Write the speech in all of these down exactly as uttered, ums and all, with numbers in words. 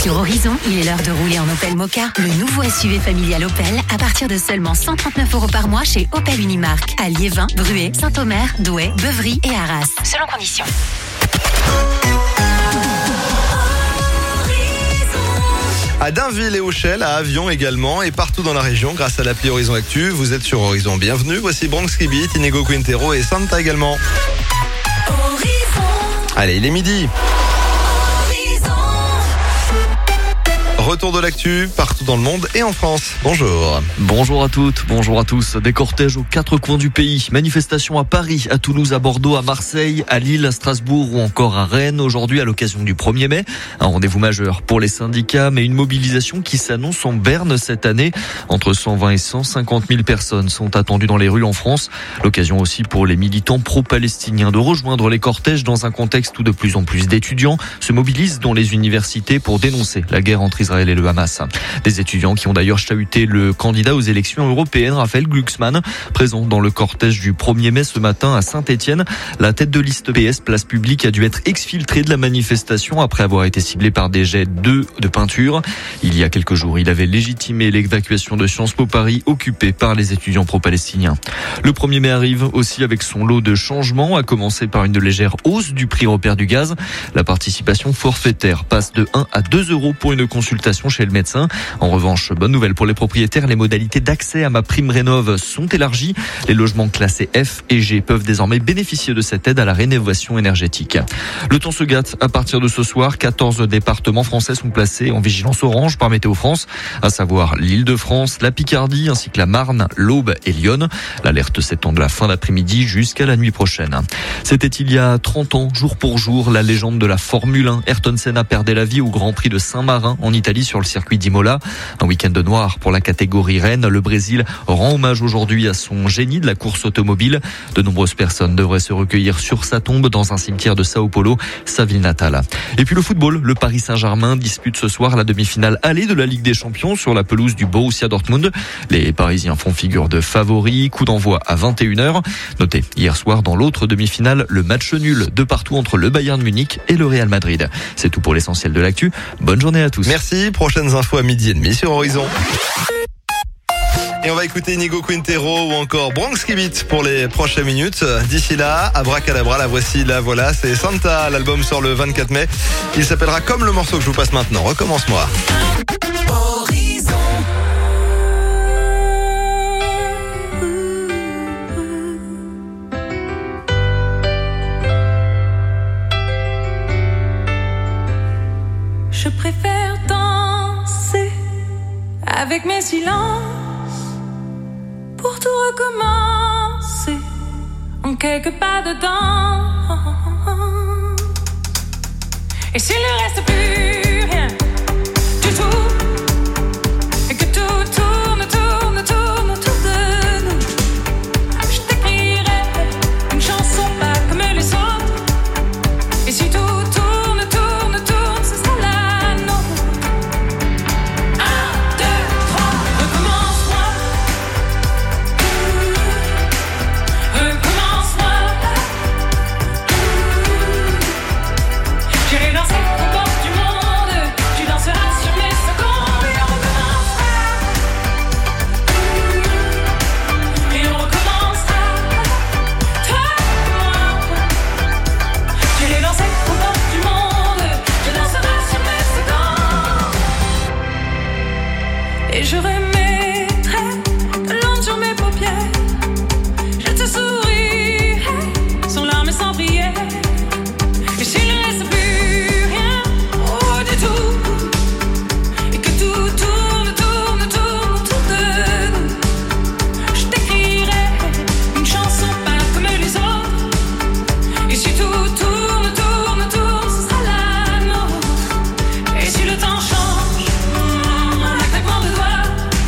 Sur Horizon, il est l'heure de rouler en Opel Mokka, le nouveau S U V familial Opel à partir de seulement cent trente-neuf euros par mois chez Opel Unimark à Liévin, Bruay, Saint-Omer, Douai, Beuvry et Arras. Selon conditions. À Dainville et Auchel, à Avion également et partout dans la région grâce à l'appli Horizon Actu. Vous êtes sur Horizon. Bienvenue. Voici Bronx Beat, Inigo Quintero et Santa également. Horizon. Allez, il est midi. Retour de l'actu partout dans le monde et en France. Bonjour. Bonjour à toutes, bonjour à tous. Des cortèges aux quatre coins du pays. Manifestations à Paris, à Toulouse, à Bordeaux, à Marseille, à Lille, à Strasbourg ou encore à Rennes. Aujourd'hui, à l'occasion du premier mai. Un rendez-vous majeur pour les syndicats, mais une mobilisation qui s'annonce en berne cette année. Entre cent vingt et cent cinquante mille personnes sont attendues dans les rues en France. L'occasion aussi pour les militants pro-palestiniens de rejoindre les cortèges dans un contexte où de plus en plus d'étudiants se mobilisent dans les universités pour dénoncer la guerre entre Israël et le Hamas. Des étudiants qui ont d'ailleurs chahuté le candidat aux élections européennes, Raphaël Glucksmann, présent dans le cortège du premier mai ce matin à Saint-Étienne. La tête de liste P S Place Publique a dû être exfiltrée de la manifestation après avoir été ciblé par des jets d'œufs de peinture. Il y a quelques jours, il avait légitimé l'évacuation de Sciences Po Paris occupée par les étudiants pro-palestiniens. Le premier mai arrive aussi avec son lot de changements, à commencer par une légère hausse du prix repère du gaz. La participation forfaitaire passe de un à deux euros pour une consultation chez le médecin. En revanche, bonne nouvelle pour les propriétaires, les modalités d'accès à ma prime rénov sont élargies. Les logements classés F et G peuvent désormais bénéficier de cette aide à la rénovation énergétique. Le temps se gâte à partir de ce soir. quatorze départements français sont placés en vigilance orange par Météo France, à savoir l'Île-de-France, la Picardie ainsi que la Marne, l'Aube et Lyon. L'alerte s'étend de la fin d'après-midi jusqu'à la nuit prochaine. C'était il y a trente ans, jour pour jour, la légende de la Formule un. Ayrton Senna perdait la vie au Grand Prix de Saint-Marin en Italie sur le circuit d'Imola. Un week-end noir pour la catégorie reine. Le Brésil rend hommage aujourd'hui à son génie de la course automobile. De nombreuses personnes devraient se recueillir sur sa tombe dans un cimetière de Sao Paulo, sa ville natale. Et puis le football, le Paris Saint-Germain dispute ce soir la demi-finale allée de la Ligue des Champions sur la pelouse du Borussia Dortmund. Les Parisiens font figure de favoris. Coup d'envoi à vingt et une heures. Notez, hier soir dans l'autre demi-finale, le match nul de partout entre le Bayern Munich et le Real Madrid. C'est tout pour l'essentiel de l'actu. Bonne journée à tous. Merci. Prochaines infos à midi et demi sur Horizon. Et on va écouter Inigo Quintero ou encore Bronx Beat pour les prochaines minutes. D'ici là, abracadabra, la voici, la voilà. C'est Santa, l'album sort le vingt-quatre mai. Il s'appellera comme le morceau que je vous passe maintenant. Recommence-moi. Horizon. Je préfère danser avec mes silences pour tout recommencer en quelques pas dedans. Et s'il ne reste plus rien du tout et que tout tourne, tourne, tourne autour de nous, je t'écrirai une chanson pas comme les autres. Et si tout tourne, tourne, tourne, ce sera la nôtre. Un, deux, trois, recommence-moi. Recommence-moi. J'irai danser aux portes du monde. Tu danseras sur mes secondes. Et on recommencera. Et on recommencera. Toi et moi. J'irai danser aux portes du monde. Tu danseras sur mes secondes. Et je remettrai de l'encre sur mes paupières. Je te sourirai sans larmes et sans prière. Et s'il ne reste plus rien, oh du tout, et que tout tourne, tourne, tourne autour de nous, je t'écrirai une chanson pas comme les autres. Et si tout tourne, tourne, tourne, ce sera la nôtre. Et si le temps change, un claquement de doigts,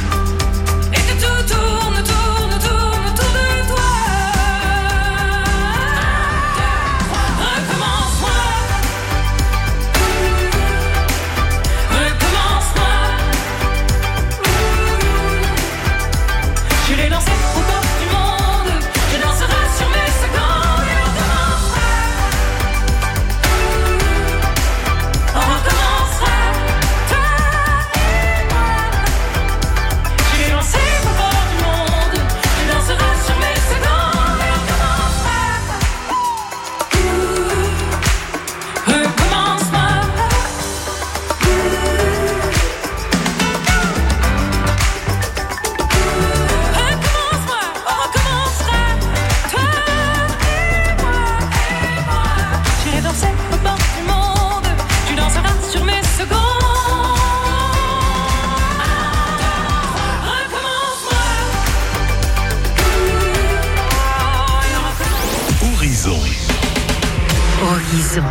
Horizon.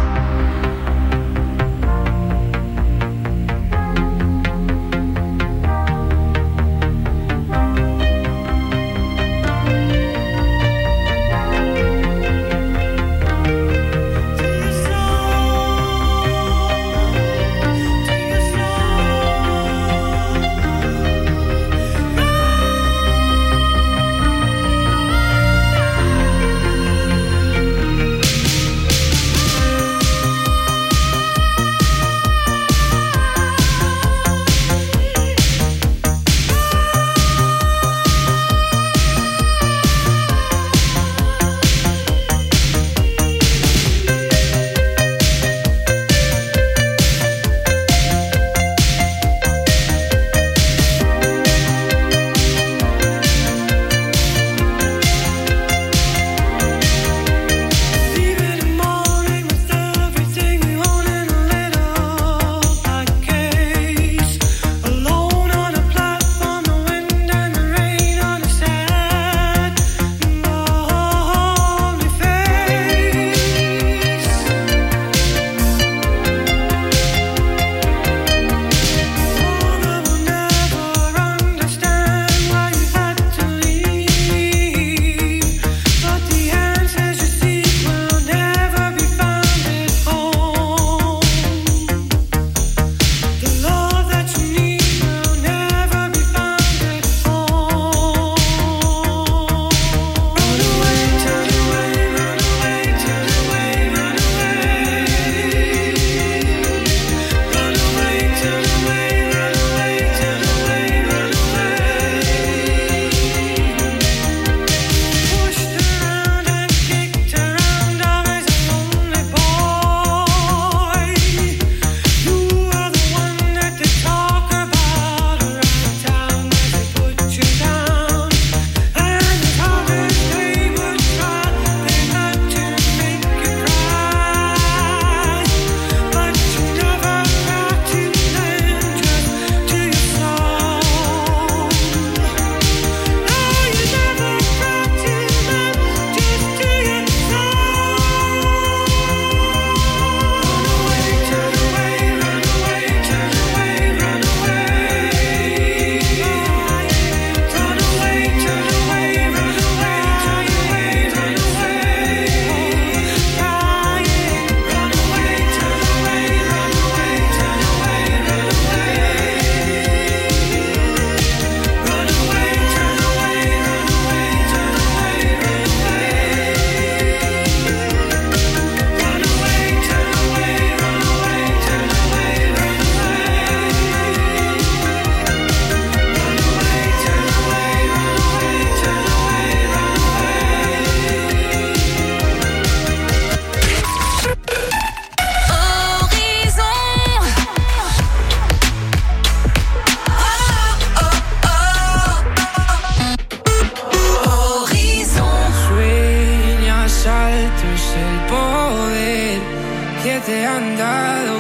te han dado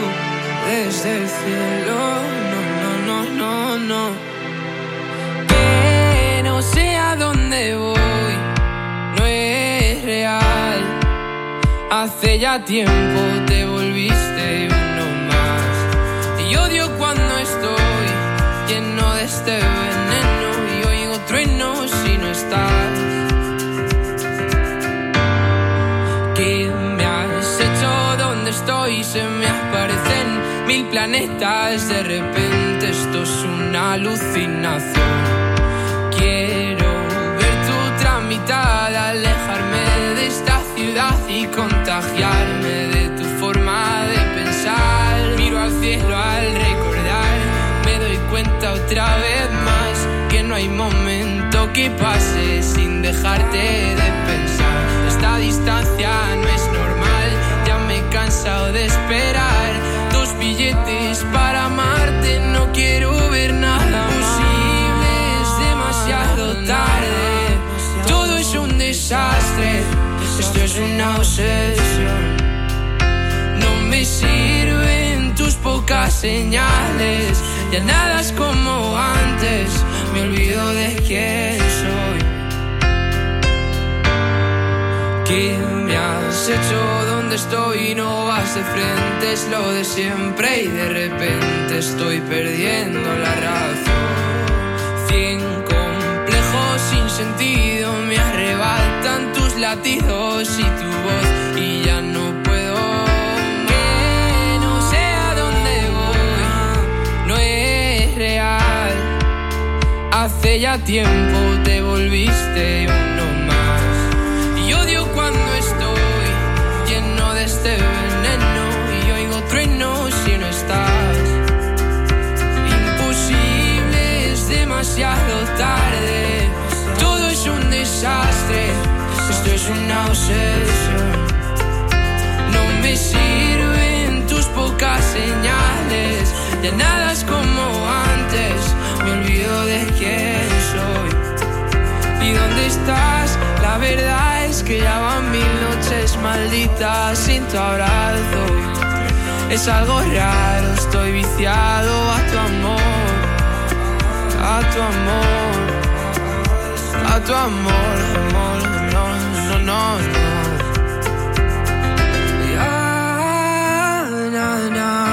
desde el cielo. No, no, no, no, no. Que no sé a dónde voy, no es real. Hace ya tiempo te volviste uno más. Y odio cuando estoy lleno de este veneno y oigo truenos si no estás. ¿Qué me has hecho? ¿Dónde estoy? Se me aparecen mil planetas. De repente esto es una alucinación. Quiero ver tu tramitada, alejarme de esta ciudad y contagiarme de tu forma de pensar. Miro al cielo al recordar, me doy cuenta otra vez más que no hay momento que pase sin dejarte de pensar. Esta distancia no es normal, ya me he cansado de esperar. Dos billetes para amarte, no quiero ver nada posible, es demasiado tarde. Todo es un desastre, esto es una obsesión. No me sirven tus pocas señales, ya nada es como antes, me olvido de quién soy. ¿Qué me has hecho? ¿Dónde estoy? No vas de frente, es lo de siempre y de repente estoy perdiendo la razón. Cien complejos sin sentido me arrebatan tus latidos y tu voz y ya no puedo. Que no sé a dónde voy, no es real. Hace ya tiempo te volviste uno más y odio cuando estoy lleno de este veneno y oigo truenos si no estás. Imposible, es demasiado tarde, todo es un desastre, esto es una obsesión. No me sirven tus pocas señales, ya nada es como antes, me olvido de quién soy. ¿Y dónde estás? La verdad es que ya van mil noches malditas sin tu abrazo. Es algo raro, estoy viciado a tu amor, a tu amor, a tu amor, amor, no, no, no, no. Ya, na,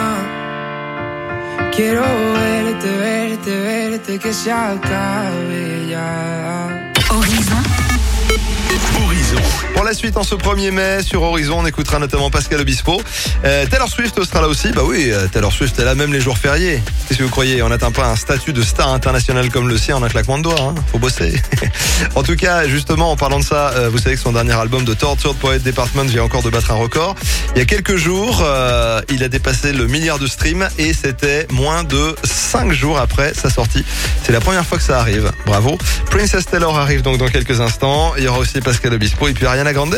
na. Quiero verte, verte, verte, que se acabe ya. Horizon. Horizon. Pour la suite, en ce premier mai, sur Horizon, on écoutera notamment Pascal Obispo. Euh, Taylor Swift sera là aussi. Bah oui, Taylor Swift est là même les jours fériés. Qu'est-ce que vous croyez? On n'atteint pas un statut de star international comme le sien en un claquement de doigts. Hein. Faut bosser. En tout cas, justement, en parlant de ça, euh, vous savez que son dernier album de Tortured Poet Department vient encore de battre un record. Il y a quelques jours, euh, il a dépassé le milliard de streams et c'était moins de cinq jours après sa sortie. C'est la première fois que ça arrive. Bravo. Princess Taylor arrive donc dans quelques instants. Il y aura aussi Pascal Obispo et puis Ariana Grande.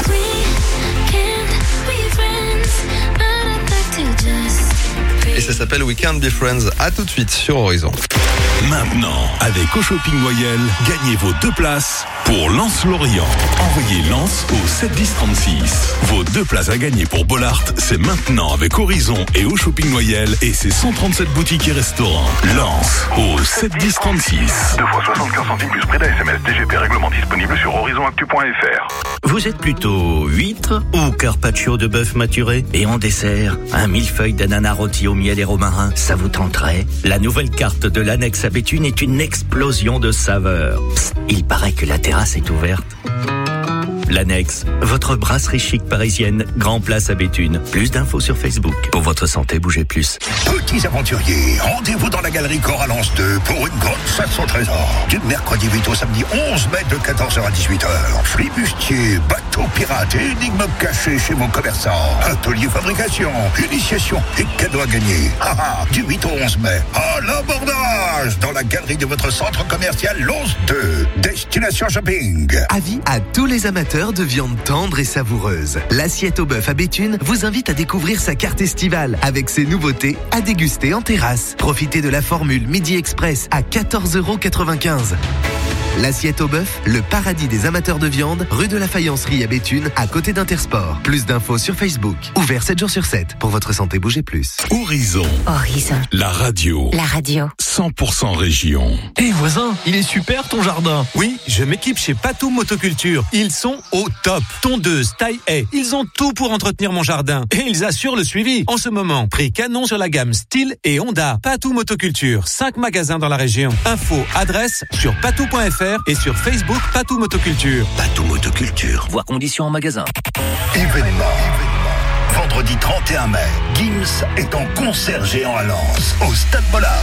Et ça s'appelle We Can't Be Friends. À tout de suite sur Horizon. Maintenant, avec Au Shopping Loyal, gagnez vos deux places pour Lens-Lorient. Envoyez Lens au sept dix trente-six. Vos deux places à gagner pour Bollard, c'est maintenant avec Horizon et Au Shopping Loyal et ses cent trente-sept boutiques et restaurants. Lens au sept dix trente-six. deux fois soixante-quinze centimes plus prix d'A S M S D G P règlement disponible sur horizon actu point f r. Vous êtes plutôt huître ou carpaccio de bœuf maturé? Et en dessert, un millefeuille d'ananas rôti au miel et romarin, ça vous tenterait? La nouvelle carte de l'annexe à Béthune est une explosion de saveurs. Psst, il paraît que la terrasse est ouverte. L'annexe, votre brasserie chic parisienne, Grand Place à Béthune. Plus d'infos sur Facebook. Pour votre santé, bougez plus. Petits aventuriers, rendez-vous dans la galerie Corallance deux pour une grande chasse au trésor. Du mercredi huit au samedi onze mai de quatorze heures à dix-huit heures. Flibustier, bateaux pirates, énigmes cachées chez vos commerçants. Atelier fabrication, initiation et cadeaux à gagner. Ah, ah, du huit au onze mai, à l'abordage dans la galerie de votre centre commercial Lons deux. Destination shopping. Avis à tous les amateurs de viande tendre et savoureuse. L'Assiette au bœuf à Béthune vous invite à découvrir sa carte estivale avec ses nouveautés à déguster en terrasse. Profitez de la formule Midi Express à quatorze euros quatre-vingt-quinze. L'Assiette au bœuf, le paradis des amateurs de viande, rue de la Faïencerie à Béthune, à côté d'Intersport. Plus d'infos sur Facebook. Ouvert sept jours sur sept. Pour votre santé, bougez plus. Horizon. Horizon. La radio. La radio. cent pour cent région. Hé hey voisin, il est super ton jardin. Oui, je m'équipe chez Patou Motoculture. Ils sont au top. Tondeuse, taille-haie, ils ont tout pour entretenir mon jardin. Et ils assurent le suivi. En ce moment, prix canon sur la gamme Style et Honda. Patou Motoculture, cinq magasins dans la région. Info, adresse sur patou point f r et sur Facebook Patou Motoculture. Patou Motoculture. Voir conditions en magasin. Événement. Vendredi trente et un mai, Gims est en concert géant à Lens, au Stade Bollard.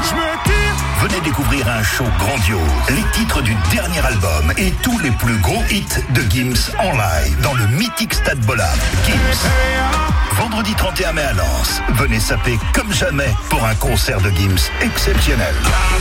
Venez découvrir un show grandiose, les titres du dernier album et tous les plus gros hits de Gims en live dans le mythique Stade Bollard. Gims. Vendredi trente et un mai à Lens, venez saper comme jamais pour un concert de Gims exceptionnel.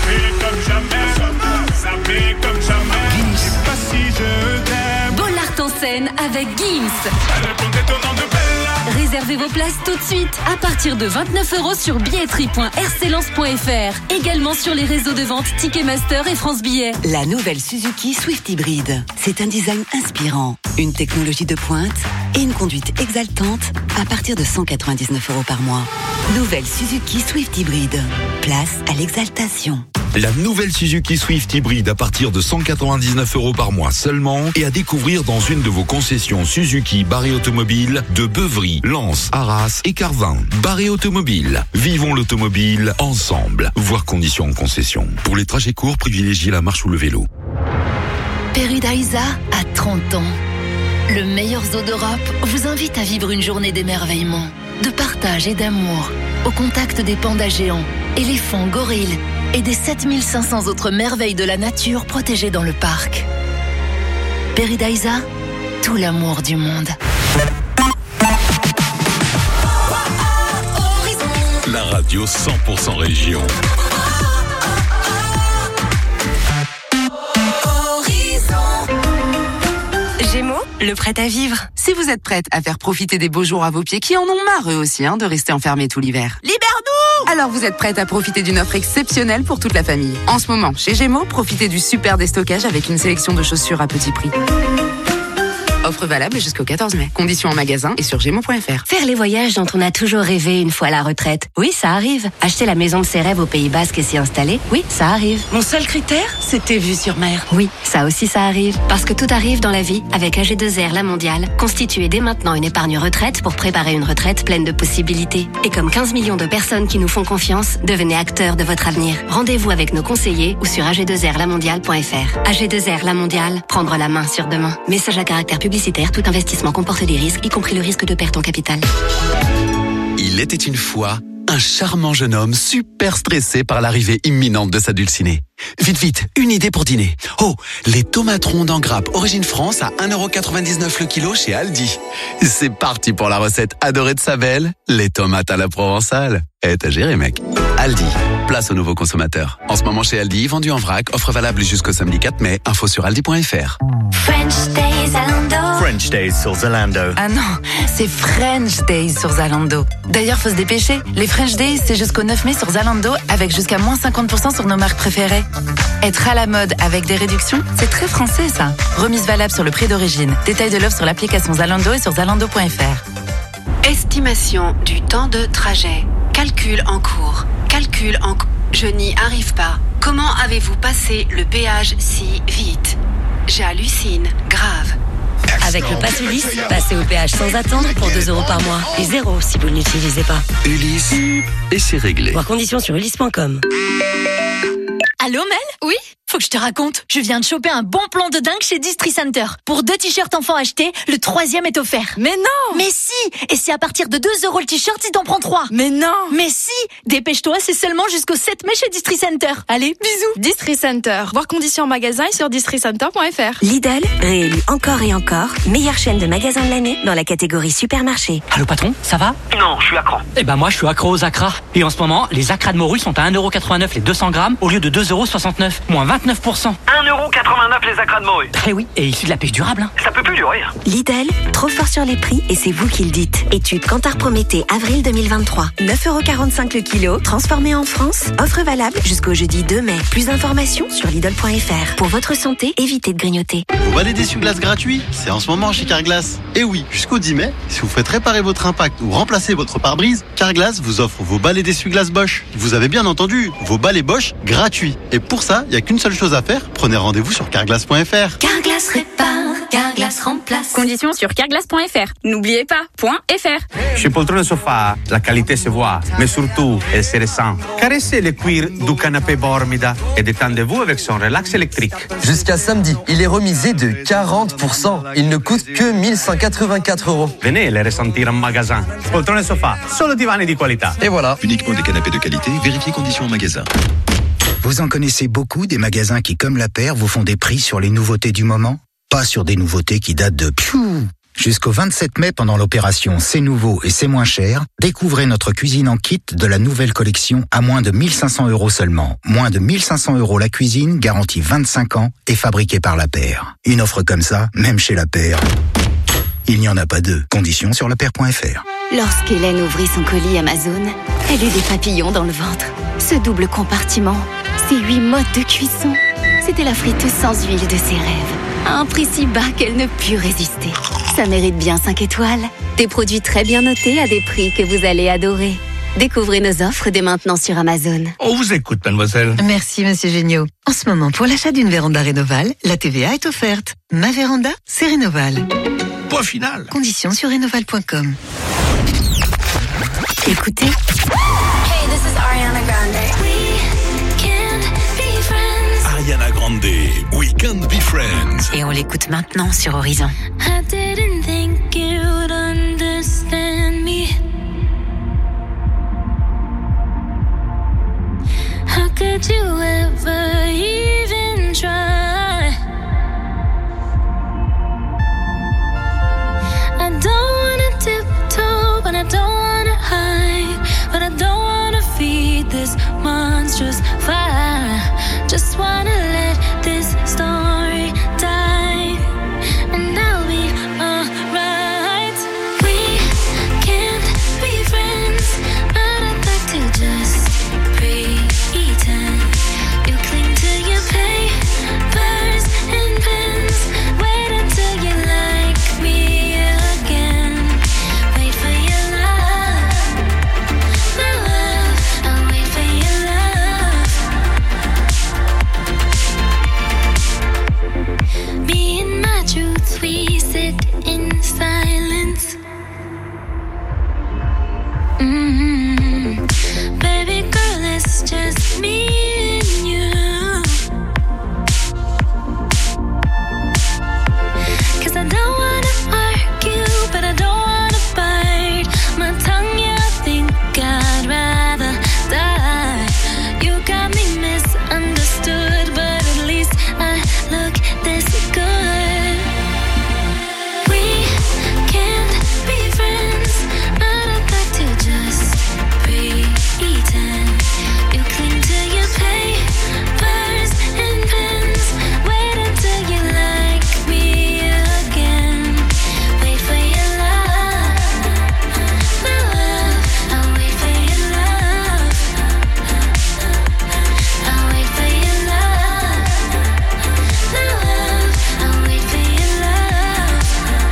Gims. Bollard en scène avec Gims. Réservez vos places tout de suite à partir de vingt-neuf euros sur billetterie point r c lens point f r. Également sur les réseaux de vente Ticketmaster et France Billets. La nouvelle Suzuki Swift Hybrid. C'est un design inspirant, une technologie de pointe et une conduite exaltante à partir de cent quatre-vingt-dix-neuf euros par mois. Nouvelle Suzuki Swift Hybrid. Place à l'exaltation. La nouvelle Suzuki Swift hybride à partir de cent quatre-vingt-dix-neuf euros par mois seulement et à découvrir dans une de vos concessions Suzuki Barré Automobile de Beuvry, Lens, Arras et Carvin. Barré Automobile. Vivons l'automobile ensemble. Voir conditions en concession. Pour les trajets courts, privilégiez la marche ou le vélo. Paradisa a trente ans. Le meilleur zoo d'Europe vous invite à vivre une journée d'émerveillement, de partage et d'amour, au contact des pandas géants, éléphants, gorilles et des sept mille cinq cents autres merveilles de la nature protégées dans le parc. Paradisa, tout l'amour du monde. La radio cent pour cent région. Gémeaux, le prêt à vivre. Si vous êtes prête à faire profiter des beaux jours à vos pieds qui en ont marre eux aussi hein, de rester enfermés tout l'hiver. Libère-nous! Alors vous êtes prête à profiter d'une offre exceptionnelle pour toute la famille. En ce moment, chez Gémeaux, profitez du super déstockage avec une sélection de chaussures à petit prix. Offre valable jusqu'au quatorze mai. Conditions en magasin et sur gémeaux point f r. Faire les voyages dont on a toujours rêvé une fois à la retraite. Oui, ça arrive. Acheter la maison de ses rêves au Pays Basque et s'y installer. Oui, ça arrive. Mon seul critère, c'était vue sur mer. Oui, ça aussi ça arrive. Parce que tout arrive dans la vie avec A G deux R La Mondiale. Constituez dès maintenant une épargne retraite pour préparer une retraite pleine de possibilités. Et comme quinze millions de personnes qui nous font confiance, devenez acteurs de votre avenir. Rendez-vous avec nos conseillers ou sur A G deux R la mondiale point f r. A G deux R La Mondiale, prendre la main sur demain. Message à caractère publicitaire. Tout investissement comporte des risques, y compris le risque de perte en capital. Il était une fois un charmant jeune homme super stressé par l'arrivée imminente de sa dulcinée. Vite, vite, une idée pour dîner. Oh, les tomates rondes en grappe origine France à un euro quatre-vingt-dix-neuf le kilo chez Aldi. C'est parti pour la recette adorée de sa belle, les tomates à la provençale. Eh, t'as géré, mec. Aldi, place aux nouveaux consommateurs. En ce moment chez Aldi, vendu en vrac, offre valable jusqu'au samedi quatre mai. Info sur aldi point f r. French Days Zalando. French Days sur Zalando. Ah non, c'est French Days sur Zalando. D'ailleurs, faut se dépêcher. Les French Days, c'est jusqu'au neuf mai sur Zalando avec jusqu'à moins cinquante pour cent sur nos marques préférées. Être à la mode avec des réductions, c'est très français ça. Remise valable sur le prix d'origine. Détail de l'offre sur l'application Zalando et sur zalando point f r. Estimation du temps de trajet. Calcul en cours. Calcul en cours. Je n'y arrive pas. Comment avez-vous passé le péage si vite? J'hallucine. Grave. Avec le Pass Ulysse, passez au péage sans attendre pour deux euros par mois. Et zéro si vous ne l'utilisez pas. Ulysse, et c'est réglé. Voir conditions sur ulysse point com. Allô Mel? Oui? Faut que je te raconte. Je viens de choper un bon plan de dingue chez Distri Center. Pour deux t-shirts enfants achetés, le troisième est offert. Mais non! Mais si! Et c'est à partir de deux euros le t-shirt si t'en prends trois. Mais non! Mais si! Dépêche-toi, c'est seulement jusqu'au sept mai chez Distri Center. Allez, bisous! Distri Center. Voir conditions en magasin et sur distri center point f r. Lidl, réélu encore et encore, meilleure chaîne de magasins de l'année dans la catégorie supermarché. Allô patron, ça va? Non, je suis accro. Eh ben moi je suis accro aux acras. Et en ce moment, les acras de morue sont à un euro quatre-vingt-neuf les deux cents grammes au lieu de deux euros soixante-neuf, moins vingt-neuf pour cent. un euro quatre-vingt-neuf les acras de morue. Eh oui, et issu de la pêche durable. Hein. Ça peut plus durer. Lidl, trop fort sur les prix et c'est vous qui le dites. Étude Kantar Prométhée, avril deux mille vingt-trois. neuf euros quarante-cinq le kilo, transformé en France. Offre valable jusqu'au jeudi deux mai. Plus d'informations sur lidl point f r. Pour votre santé, évitez de grignoter. Vous balai d'essuie-glace gratuit, c'est en ce moment chez Carglass. Et oui, jusqu'au dix mai, si vous faites réparer votre impact ou remplacer votre pare-brise, Carglass vous offre vos balais d'essuie-glace Bosch. Vous avez bien entendu, vos balais Bosch gratuits. Et pour ça, il n'y a qu'une seule chose à faire, prenez rendez-vous sur carglass point f r. Carglass répare, Carglass remplace. Conditions sur carglass point f r. N'oubliez pas, .fr. Chez Poltrone Sofa, la qualité se voit, mais surtout, elle se ressent. Caressez le cuir du canapé Bormida et détendez-vous avec son relax électrique. Jusqu'à samedi, il est remisé de quarante pour cent. Il ne coûte que mille cent quatre-vingt-quatre euros. Venez les ressentir en magasin. Poltrone Sofa, solo divani di qualità. Et voilà. Uniquement des canapés de qualité, vérifiez conditions en magasin. Vous en connaissez beaucoup des magasins qui, comme la paire, vous font des prix sur les nouveautés du moment? Pas sur des nouveautés qui datent de piou. Jusqu'au vingt-sept mai, pendant l'opération C'est nouveau et c'est moins cher, découvrez notre cuisine en kit de la nouvelle collection à moins de mille cinq cents euros seulement. Moins de mille cinq cents euros la cuisine, garantie vingt-cinq ans et fabriquée par la paire. Une offre comme ça, même chez la paire, il n'y en a pas deux. Conditions sur la paire point f r. Lorsqu'Hélène ouvrit son colis Amazon, elle eut des papillons dans le ventre. Ce double compartiment, ces huit modes de cuisson, c'était la friteuse sans huile de ses rêves. À un prix si bas qu'elle ne put résister. Ça mérite bien cinq étoiles. Des produits très bien notés à des prix que vous allez adorer. Découvrez nos offres dès maintenant sur Amazon. On vous écoute, mademoiselle. Merci, monsieur Géniaud. En ce moment, pour l'achat d'une véranda Rénoval, la T V A est offerte. Ma véranda, c'est Rénoval. Point final. Conditions sur rénoval point com. Écoutez. Hey, this is Ariana Grande. We can't be friends. Ariana Grande, We Can't Be Friends. Et on l'écoute maintenant sur Horizon. I didn't think you'd understand me. How could you ever even try? I don't wanna tiptoe, but I don't wanna hide. But I don't wanna feed this monstrous fire. Just wanna let this story die, and I'll be alright. We can't be friends, but I'd like to just pretend. You cling to your papers and pens. Wait until you like me again. Wait for your love, my love. I'll wait for your love. Me and my truth, we sit in silence. Mm-hmm. Baby girl, it's just me and you. 'Cause I don't wanna argue, but I don't wanna bite my tongue. Yeah, I think I'd rather die. You got me misunderstood, but at least I look this good. We can't be friends, but I'd like to just pretend. You cling to your papers and pens. Wait until you like me again. Wait for your love, my love. I'll wait for your love. I'll wait for your love, my love. I'll wait for your love.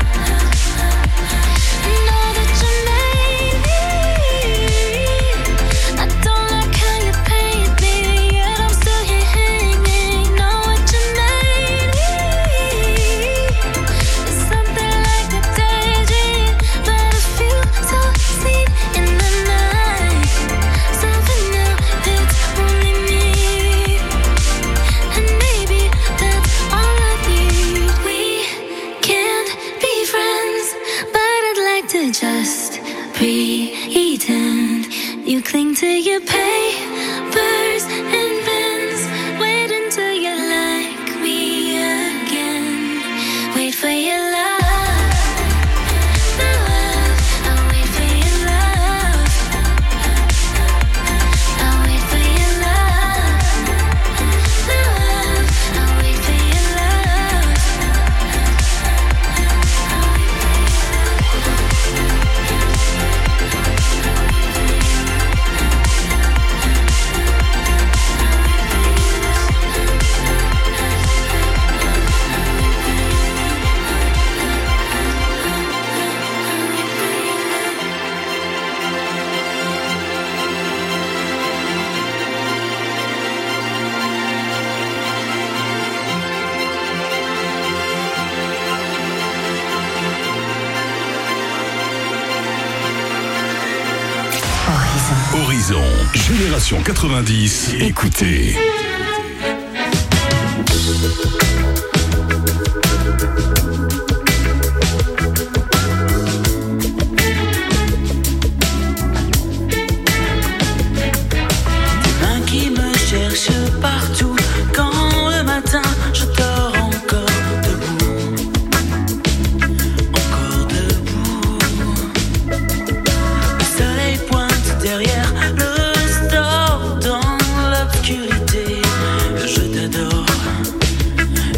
Know that you made me. I don't like how you paint me, yet I'm still here hanging. Know what you made me. It's something like a daydream, but I feel so seen in the night. Something new, it's only me, and maybe that's all I need. We can't be friends, but I'd like to just pretend. You cling to your papers and pens. Wait until you like me again. Wait for your love, my love. I'll wait for your love. I'll wait for your love, my love. I'll wait for your love. Horizon, Génération quatre-vingt-dix, écoutez. Tes mains qui me cherchent partout, quand le matin je dors encore debout, encore debout. Le soleil pointe derrière le store dans l'obscurité. Je t'adore,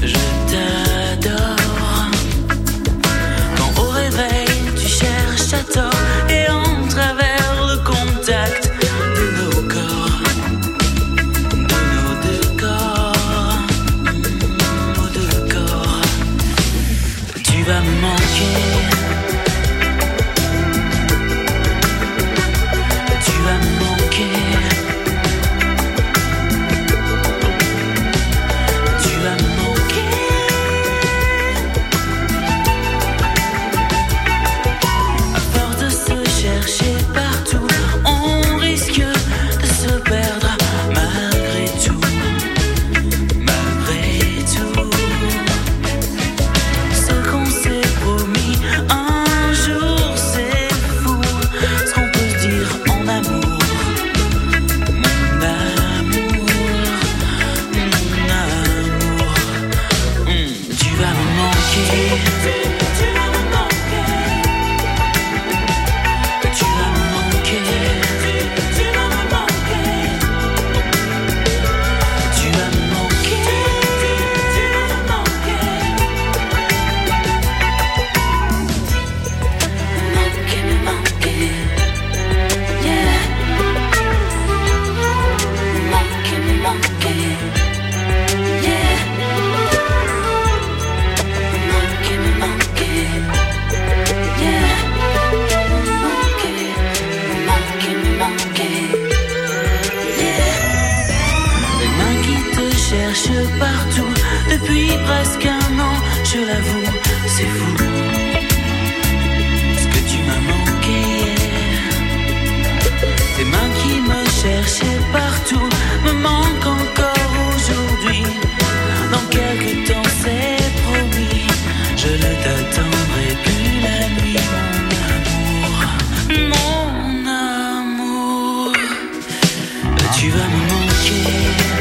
cherche partout depuis presque un an, je l'avoue, c'est fou. Ce que tu m'as manqué hier, tes mains qui me cherchaient partout me manquent encore aujourd'hui. Dans quelques temps c'est promis, je ne t'attendrai plus la nuit, mon amour, mon amour. Tu vas me manquer.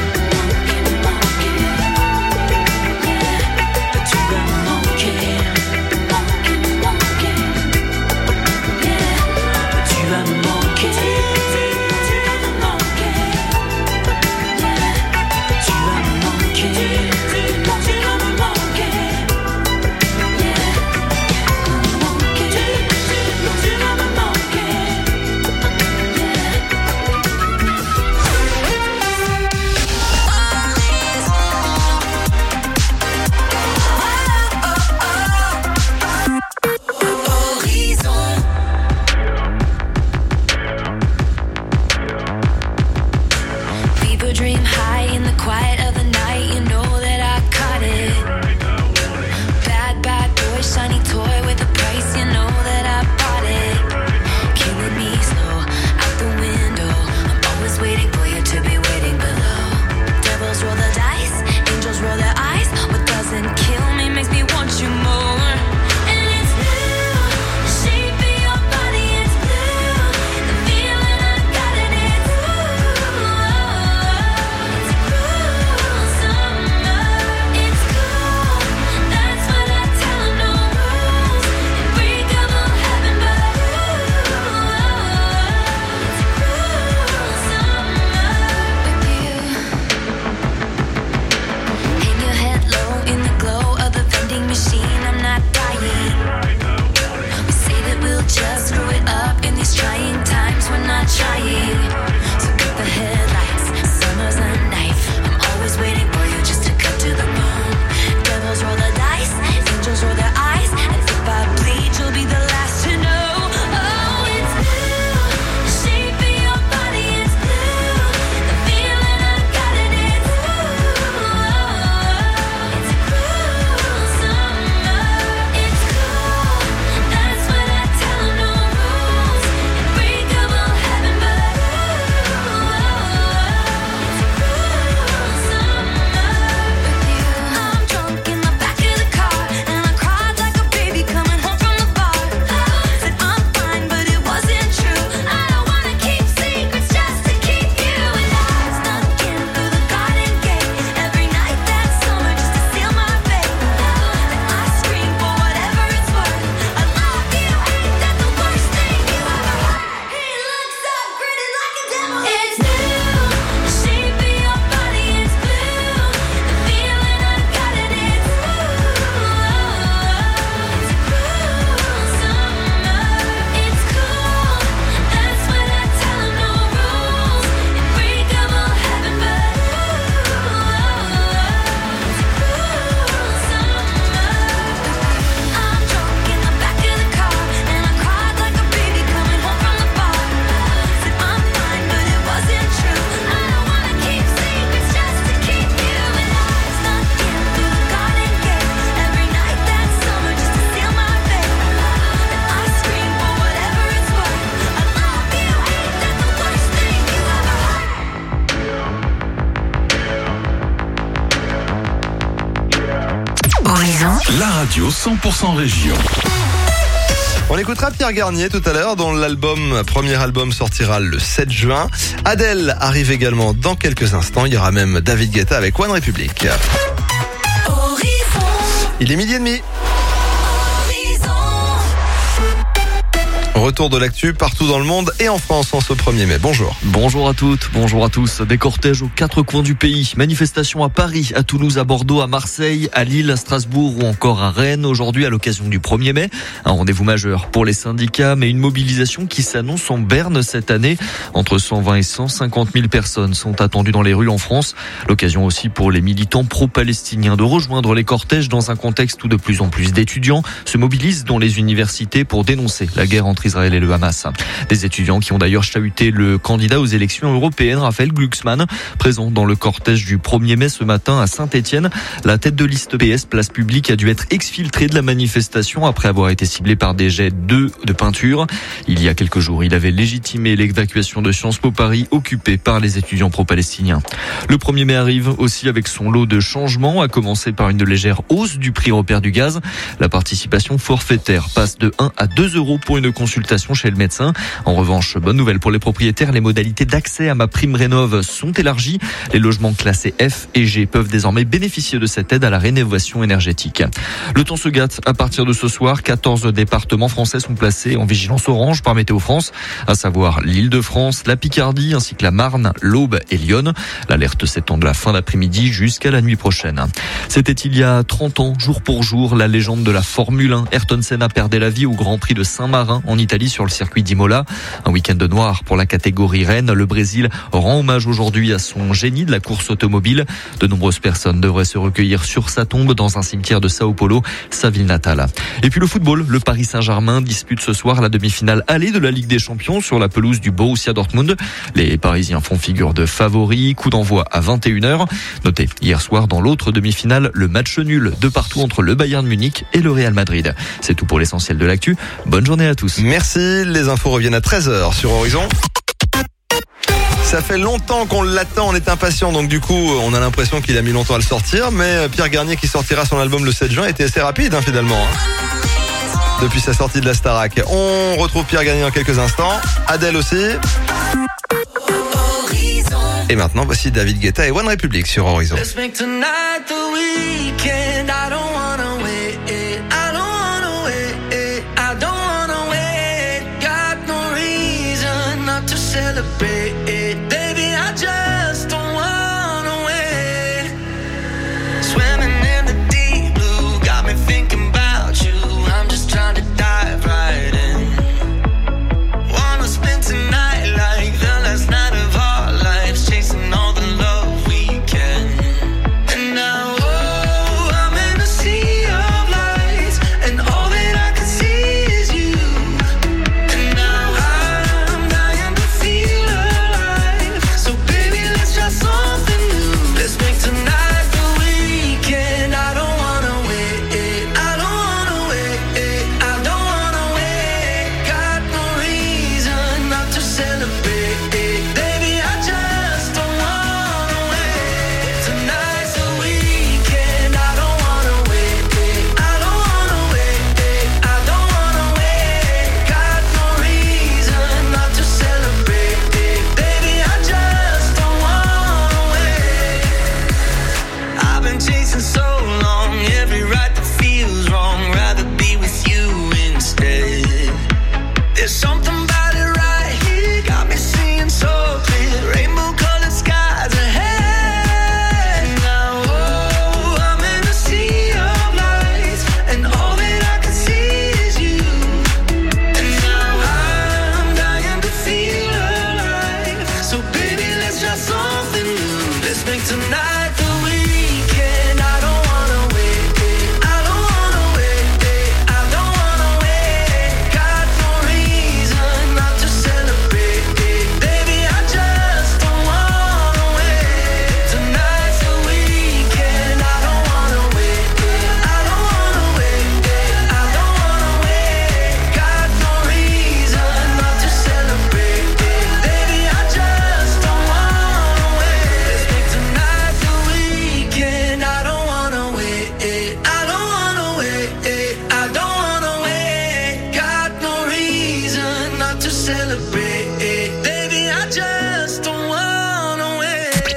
La radio cent pour cent région. On écoutera Pierre Garnier tout à l'heure, dont l'album, premier album sortira le sept juin. Adèle arrive également dans quelques instants. Il y aura même David Guetta avec One Republic. Il est midi et demi. Retour de l'actu partout dans le monde et en France en ce premier mai. Bonjour. Bonjour à toutes, bonjour à tous. Des cortèges aux quatre coins du pays. Manifestations à Paris, à Toulouse, à Bordeaux, à Marseille, à Lille, à Strasbourg ou encore à Rennes. Aujourd'hui à l'occasion du premier mai. Un rendez-vous majeur pour les syndicats, mais une mobilisation qui s'annonce en berne cette année. Entre cent vingt et cent cinquante mille personnes sont attendues dans les rues en France. L'occasion aussi pour les militants pro-palestiniens de rejoindre les cortèges dans un contexte où de plus en plus d'étudiants se mobilisent dans les universités pour dénoncer la guerre entre entre Israël et le Hamas. Des étudiants qui ont d'ailleurs chahuté le candidat aux élections européennes, Raphaël Glucksmann, présent dans le cortège du premier mai ce matin à Saint-Étienne. La tête de liste P S, place publique, a dû être exfiltrée de la manifestation après avoir été ciblé par des jets d'œufs de peinture. Il y a quelques jours, il avait légitimé l'évacuation de Sciences Po Paris occupée par les étudiants pro-palestiniens. Le premier mai arrive aussi avec son lot de changements, à commencer par une légère hausse du prix repère du gaz. La participation forfaitaire passe de un à deux euros pour une consultation chez le médecin. En revanche, bonne nouvelle pour les propriétaires, les modalités d'accès à ma prime rénov sont élargies. Les logements classés F et G peuvent désormais bénéficier de cette aide à la rénovation énergétique. Le temps se gâte à partir de ce soir. quatorze départements français sont placés en vigilance orange par Météo France, à savoir l'Île-de-France, la Picardie ainsi que la Marne, l'Aube et Lyon. L'alerte s'étend de la fin d'après-midi jusqu'à la nuit prochaine. C'était il y a trente ans, jour pour jour, la légende de la Formule un. Ayrton Senna perdait la vie au Grand Prix de Saint-Marin en Italie sur le circuit d'Imola. Un week-end de noir pour la catégorie reine. Le Brésil rend hommage aujourd'hui à son génie de la course automobile. De nombreuses personnes devraient se recueillir sur sa tombe dans un cimetière de Sao Paulo, sa ville natale. Et puis le football, le Paris Saint-Germain dispute ce soir la demi-finale allée de la Ligue des Champions sur la pelouse du Borussia Dortmund. Les Parisiens font figure de favoris. Coup d'envoi à vingt et une heures. Notez, hier soir dans l'autre demi-finale, le match nul de partout entre le Bayern Munich et le Real Madrid. C'est tout pour l'essentiel de l'actu. Bonne journée à tous. Merci, les infos reviennent à treize heures sur Horizon. Ça fait longtemps qu'on l'attend, on est impatient, donc du coup on a l'impression qu'il a mis longtemps à le sortir, mais Pierre Garnier qui sortira son album le sept juin était assez rapide hein, finalement, hein, depuis sa sortie de la Starac. On retrouve Pierre Garnier dans quelques instants, Adèle aussi. Et maintenant voici David Guetta et One Republic sur Horizon. Celebrate it, baby. I just don't wanna wait. Swimming in the deep blue, got me thinking about you. I'm just trying to dive right in. Wanna spend tonight like the last night of our lives, chasing all the love we can. And now, oh, I'm in a sea of lights, and all that I can see is you. And now I'm dying to feel alive. So baby, let's try something new. Let's make tonight the weekend. I don't wanna wait. I don't wanna wait. I don't wanna wait. Got no reason not to celebrate. Baby, I just don't wanna wait. Tonight's the weekend. I don't wanna wait. I don't wanna wait. I don't wanna wait. Got no reason not to celebrate. Baby, I just don't wanna wait. I've been chasing so long, every right that feels wrong. Rather be with you instead. There's something about it right here, got me seeing so clear. Rainbow colored skies ahead. Now, oh, I'm in a sea of lights, and all that I can see is you. And now I'm dying to feel alive. So baby, let's try something new. Let's make tonight the weekend. I don't wanna wait. I don't wanna wait. I don't wanna wait. Got no reason not to celebrate. Baby, I just don't wanna wait. Tonight's the weekend. I don't wanna wait. I don't wanna wait. I don't wanna wait. Got no reason not to celebrate. Baby, I just don't wanna wait. Let's make tonight the weekend. I don't wanna wait. I don't wanna wait. I don't wanna wait. Got no reason not to celebrate. Baby, I just don't wanna wait.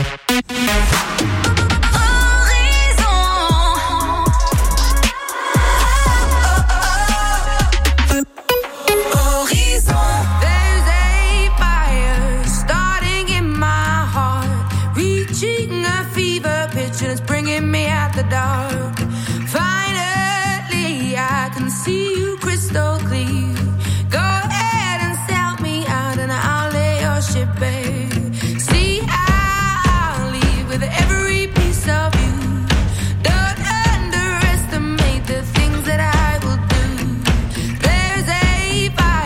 There's a fire starting in my heart, reaching a fever pitch and it's bringing me out the dark. Finally, I can see you crystal clear. Go ahead and sell me out and I'll lay your ship bare. See, I'll leave with every piece of you. Don't underestimate the things that I will do. There's a fire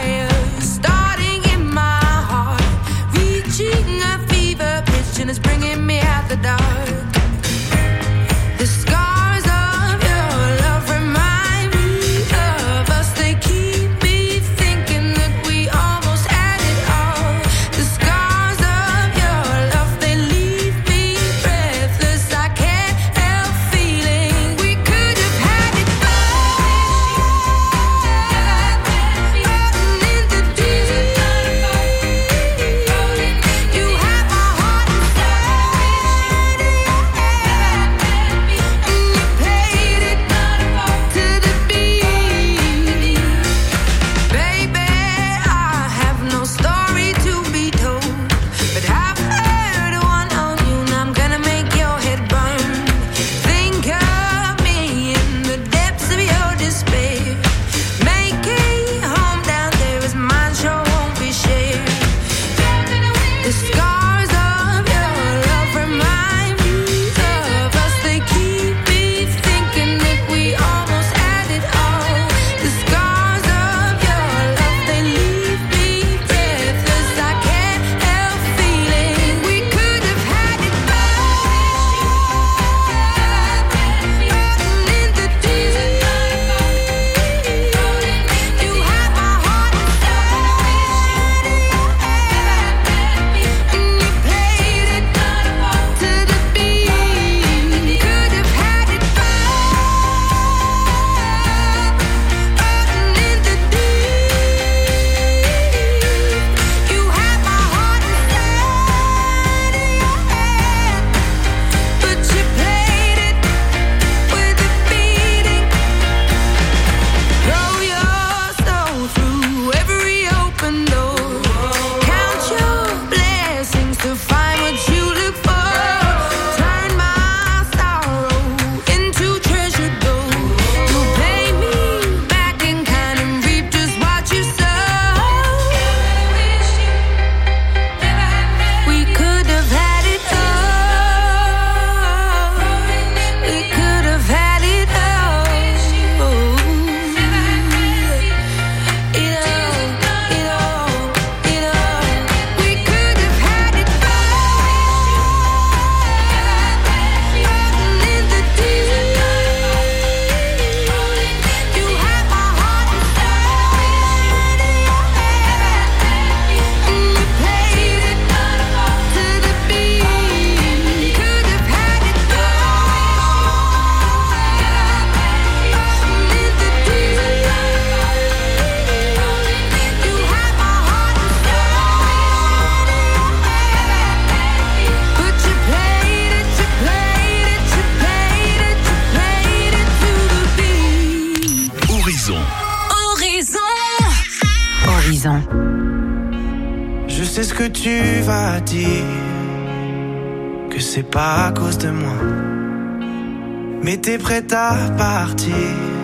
que tu vas dire que c'est pas à cause de moi, mais t'es prête à partir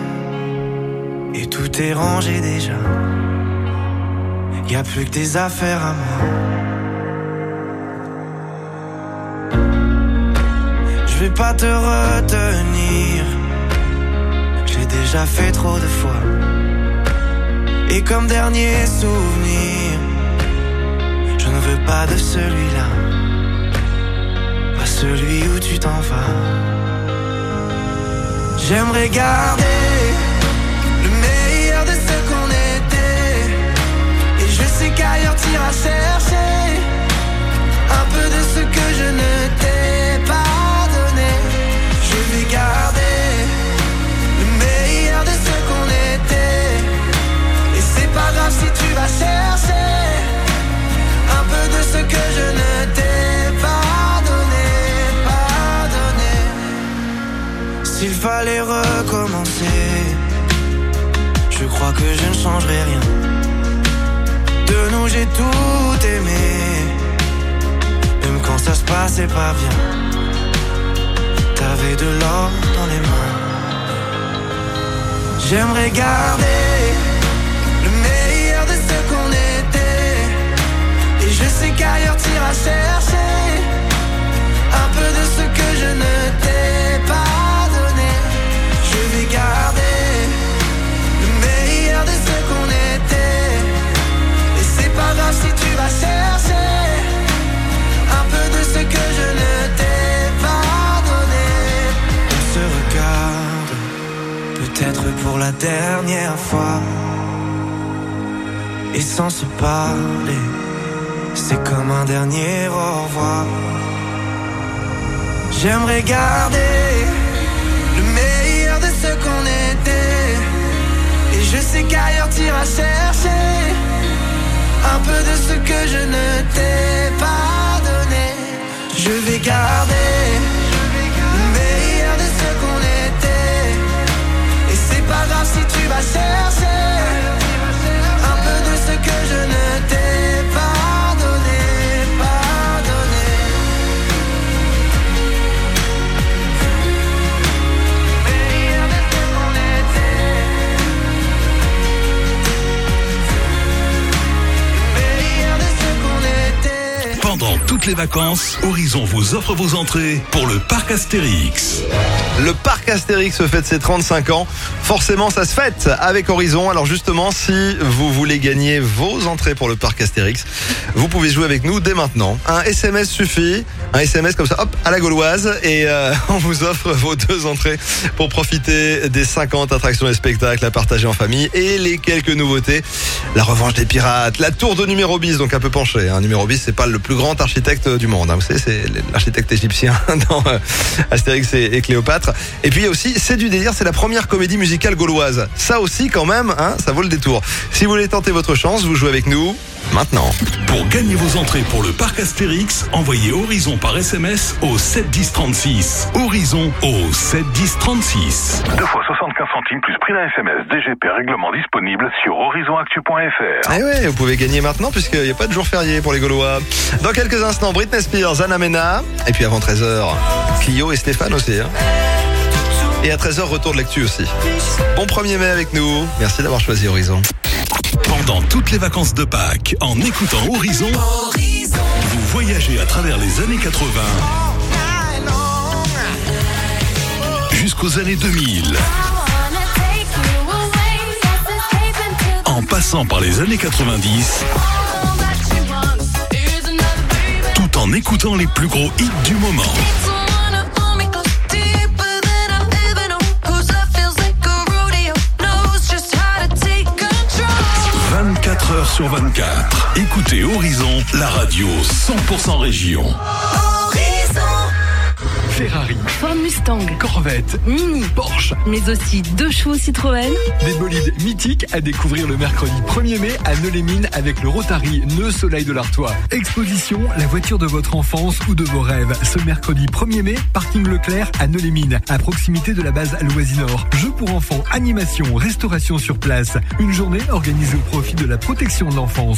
et tout est rangé déjà. Y a plus que tes affaires à moi. Je vais pas te retenir, j'ai déjà fait trop de fois. Et comme dernier souvenir, je ne veux pas de celui-là, pas celui où tu t'en vas. J'aimerais garder le meilleur de ce qu'on était, et je sais qu'ailleurs t'iras chercher un peu de ce que je ne t'ai pas donné. Je vais garder le meilleur de ce qu'on était, et c'est pas grave si tu vas chercher un peu de ce que je ne t'ai pas donné, pas donné. S'il fallait recommencer, je crois que je ne changerai rien. De nous j'ai tout aimé, même quand ça se passait pas bien. T'avais de l'or dans les mains. J'aimerais garder le meilleur de ce qu'on était, et je sais qu'ailleurs t'iras chercher un peu de ce que je ne t'ai pas donné. Je vais garder le meilleur de ce qu'on était, et c'est pas grave si tu vas chercher un peu de ce que je ne t'ai pas donné. On se regarde, peut-être pour la dernière fois, et sans se parler, c'est comme un dernier au revoir. J'aimerais garder le meilleur de ce qu'on était, et je sais qu'ailleurs t'iras chercher un peu de ce que je ne t'ai pas donné. Je vais garder le meilleur de ce qu'on était, et c'est pas grave si tu vas chercher un peu de ce que je ne t'ai pas donné, pas donné. Le meilleur de ce qu'on était, le meilleur de ce qu'on était. Pendant toutes les vacances, Horizon vous offre vos entrées pour le parc Astérix. Le parc Astérix fête ses trente-cinq ans. Forcément, ça se fête avec Horizon. Alors justement, si vous voulez gagner vos entrées pour le parc Astérix, vous pouvez jouer avec nous dès maintenant. Un S M S suffit. Un S M S comme ça, hop, à la gauloise. Et euh, on vous offre vos deux entrées pour profiter des cinquante attractions et spectacles à partager en famille. Et les quelques nouveautés. La revanche des pirates, la tour de numéro bis, donc un peu penché. Hein. Numéro bis, c'est pas le plus grand architecte du monde. Hein. Vous savez, c'est l'architecte égyptien dans euh, Astérix et, et Cléopâtre. Et puis il y a aussi C'est du délire, c'est la première comédie musicale gauloise. Ça aussi quand même, hein, ça vaut le détour. Si vous voulez tenter votre chance, vous jouez avec nous maintenant. Pour gagner vos entrées pour le parc Astérix, envoyez Horizon par S M S au sept dix trente-six. Horizon au sept dix trente-six. Deux fois soixante-quinze centimes plus prix d'un S M S. D G P règlement disponible sur horizon actu point f r. Eh ouais, vous pouvez gagner maintenant puisqu'il n'y a pas de jour férié pour les Gaulois. Dans quelques instants, Britney Spears, Anna Mena. Et puis avant treize heures, Clio et Stéphane aussi. Hein. Et à treize heures, retour de l'actu aussi. Bon premier mai avec nous. Merci d'avoir choisi Horizon. Pendant toutes les vacances de Pâques, en écoutant Horizon, vous voyagez à travers les années quatre-vingts jusqu'aux années deux mille. En passant par les années quatre-vingt-dix, tout en écoutant les plus gros hits du moment. vingt-quatre heures sur vingt-quatre. Écoutez Horizon, la radio cent pour cent région. Ferrari, Ford Mustang, Corvette, Mini, Porsche, mais aussi deux chevaux Citroën. Des bolides mythiques à découvrir le mercredi premier mai à Nœux-les-Mines avec le Rotary Nœux Soleil de l'Artois. Exposition, la voiture de votre enfance ou de vos rêves. Ce mercredi premier mai, parking Leclerc à Nœux-les-Mines, à proximité de la base Loisinor. Jeux pour enfants, animation, restauration sur place. Une journée organisée au profit de la protection de l'enfance.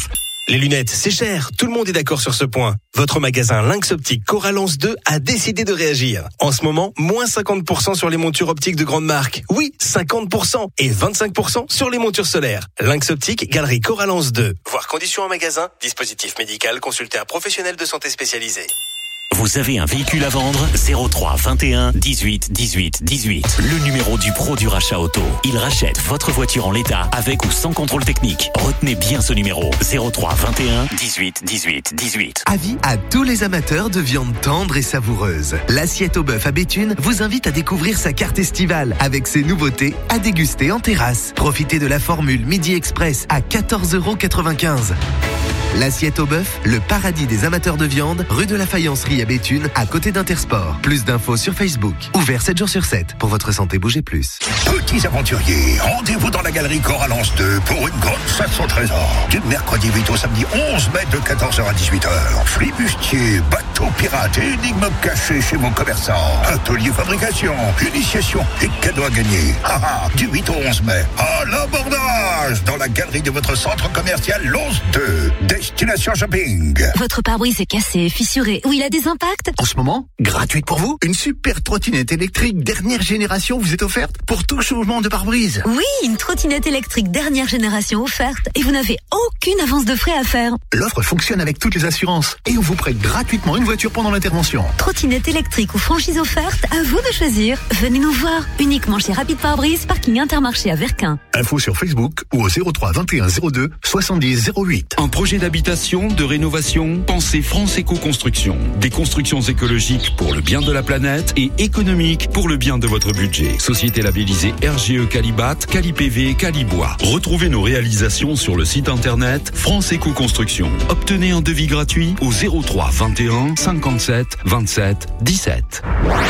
Les lunettes, c'est cher. Tout le monde est d'accord sur ce point. Votre magasin Lynx Optique Corallance deux a décidé de réagir. En ce moment, moins cinquante pour cent sur les montures optiques de grande marque. Oui, cinquante pour cent et vingt-cinq pour cent sur les montures solaires. Lynx Optique, Galerie Corallance deux. Voir conditions en magasin, dispositif médical, consultez un professionnel de santé spécialisé. Vous avez un véhicule à vendre? zéro trois vingt et un dix-huit dix-huit dix-huit. Le numéro du pro du rachat auto. Il rachète votre voiture en l'état avec ou sans contrôle technique. Retenez bien ce numéro. zéro trois vingt et un dix-huit dix-huit dix-huit. Avis à tous les amateurs de viande tendre et savoureuse. L'Assiette au bœuf à Béthune vous invite à découvrir sa carte estivale avec ses nouveautés à déguster en terrasse. Profitez de la formule Midi Express à quatorze euros quatre-vingt-quinze. L'Assiette au bœuf, le paradis des amateurs de viande, rue de la Faïencerie à Béthune, à côté d'Intersport. Plus d'infos sur Facebook. Ouvert sept jours sur sept. Pour votre santé, bougez plus. Petits aventuriers, rendez-vous dans la galerie Corallance deux pour une grande chasse au trésor. Du mercredi huit au samedi onze mai de quatorze heures à dix-huit heures. Flibustiers, bateaux pirates, énigmes cachées chez vos commerçants. Atelier fabrication, initiation et cadeaux à gagner. Ah ah, du huit au onze mai, à l'abordage dans la galerie de votre centre commercial Lons deux. Destination shopping. Votre pare-brise est cassé, fissuré ou il a des impacts? En ce moment, gratuite pour vous, une super trottinette électrique dernière génération vous est offerte pour tout changement de pare-brise. Oui, une trottinette électrique dernière génération offerte et vous n'avez aucune avance de frais à faire. L'offre fonctionne avec toutes les assurances et on vous prête gratuitement une voiture pendant l'intervention. Trottinette électrique ou franchise offerte, à vous de choisir. Venez nous voir, uniquement chez Rapide Pare-brise, parking Intermarché à Verquin. Info sur Facebook ou au zéro trois vingt et un zéro deux soixante-dix zéro huit. Un projet d'habitation, de rénovation, pensez France Éco-Construction. Des constructions écologiques pour le bien de la planète et économiques pour le bien de votre budget. Société labellisée R G E Calibat, Cali-P V, Calibois. Retrouvez nos réalisations sur le site internet France Éco-Construction. Obtenez un devis gratuit au zéro trois vingt et un cinquante-sept vingt-sept dix-sept.